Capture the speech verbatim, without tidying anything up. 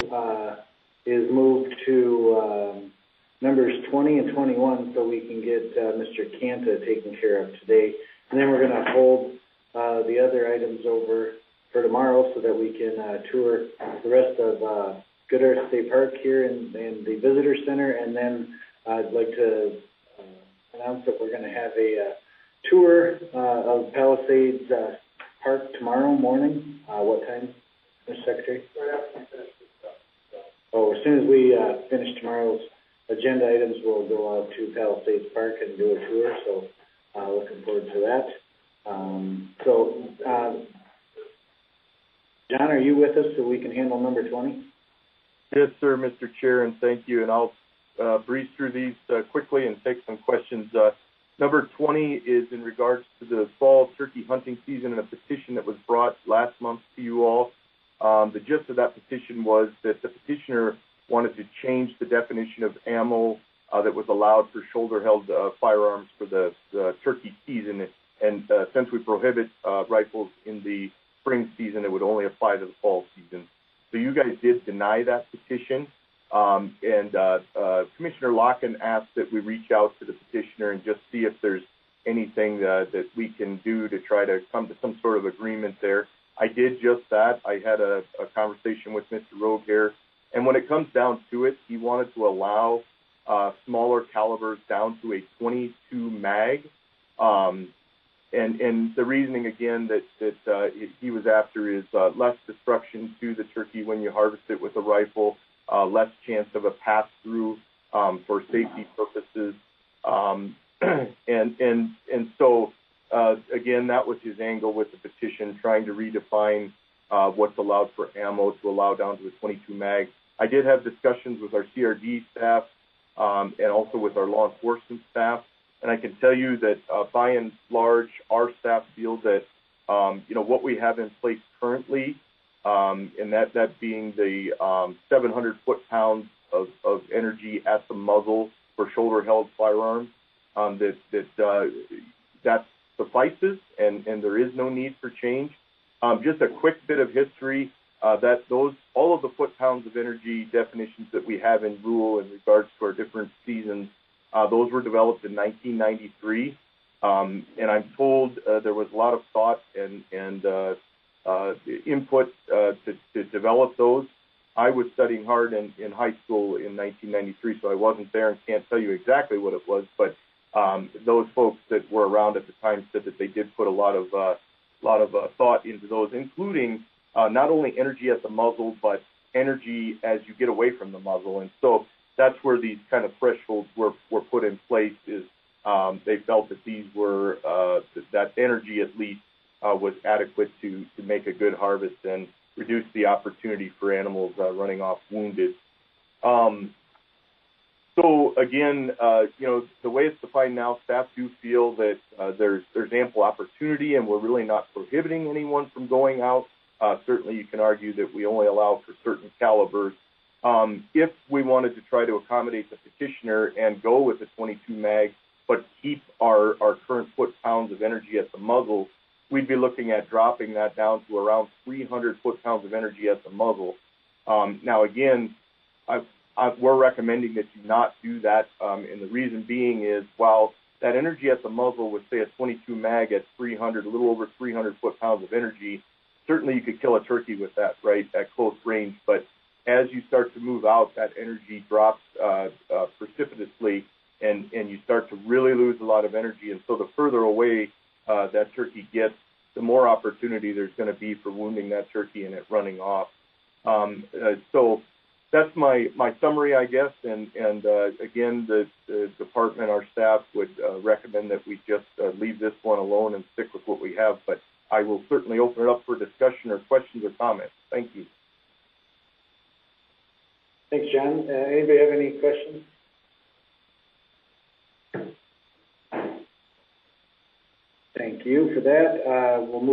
uh, is moved to um, numbers twenty and twenty-one so we can get uh, Mister Canta taken care of today. And then we're going to hold uh, the other items over for tomorrow so that we can uh, tour the rest of uh, Good Earth State Park here in, in the Visitor Center. And then I'd like to uh, announce that we're going to have a uh, tour uh, of Palisades uh, Park tomorrow morning. Uh, what time, Mister Secretary? Right after we finish this stuff. So. Oh, as soon as we uh, finish tomorrow's agenda items, we'll go out to Palisades Park and do a tour. So uh, looking forward to that. Um, so, uh, John, are you with us so we can handle number twenty? Yes, sir, Mister Chair, and thank you. And I'll uh, breeze through these uh, quickly and take some questions. Uh, number twenty is in regards to the fall turkey hunting season and a petition that was brought last month to you all. Um, the gist of that petition was that the petitioner wanted to change the definition of ammo uh, that was allowed for shoulder-held uh, firearms for the, the turkey season. And uh, since we prohibit uh, rifles in the spring season, it would only apply to the fall season. So you guys did deny that petition, um, and uh, uh, Commissioner Locken asked that we reach out to the petitioner and just see if there's anything uh, that we can do to try to come to some sort of agreement there. I did just that. I had a, a conversation with Mister Rogue here, and when it comes down to it, he wanted to allow uh, smaller calibers down to a twenty-two mag. Um, And, and the reasoning, again, that, that uh, he was after is uh, less destruction to the turkey when you harvest it with a rifle, uh, less chance of a pass-through um, for safety purposes. Um, and, and, and so, uh, again, that was his angle with the petition, trying to redefine uh, what's allowed for ammo to allow down to a twenty-two mag. I did have discussions with our C R D staff um, and also with our law enforcement staff. And I can tell you that, uh, by and large, our staff feel that, um, you know, what we have in place currently, um, and that, that being the um, seven hundred foot-pounds of, of energy at the muzzle for shoulder-held firearms, um, that that uh, that suffices, and, and there is no need for change. Um, just a quick bit of history, uh, that those all of the foot-pounds of energy definitions that we have in rule in regards to our different seasons, Uh, those were developed in nineteen ninety-three, um, and I'm told uh, there was a lot of thought and, and uh, uh, input uh, to, to develop those. I was studying hard in, in high school in nineteen ninety-three, so I wasn't there and can't tell you exactly what it was, but um, those folks that were around at the time said that they did put a lot of, uh, lot of uh, thought into those, including uh, not only energy at the muzzle, but energy as you get away from the muzzle. And so that's where these kind of thresholds were, were put in place, is um, they felt that these were, uh, that energy at least uh, was adequate to, to make a good harvest and reduce the opportunity for animals uh, running off wounded. Um, so again, uh, you know, the way it's defined now, staff do feel that uh, there's, there's ample opportunity, and we're really not prohibiting anyone from going out. Uh, certainly you can argue that we only allow for certain calibers. Um, if we wanted to try to accommodate the petitioner and go with the twenty-two mag, but keep our, our current foot-pounds of energy at the muzzle, we'd be looking at dropping that down to around three hundred foot-pounds of energy at the muzzle. Um, now, again, I, I, we're recommending that you not do that, um, and the reason being is, while that energy at the muzzle would say a twenty-two mag at three hundred, a little over three hundred foot-pounds of energy, certainly you could kill a turkey with that, right, at close range, but as you start to move out, that energy drops uh, uh, precipitously, and, and you start to really lose a lot of energy. And so the further away uh, that turkey gets, the more opportunity there's going to be for wounding that turkey and it running off. Um, uh, so that's my, my summary, I guess. And, and uh, again, the, the department, our staff would uh, recommend that we just uh, leave this one alone and stick with what we have. But I will certainly open it up for discussion or questions or comments. Thank you. Thanks, John. Uh, anybody have any questions? Thank you for that. Uh, we'll move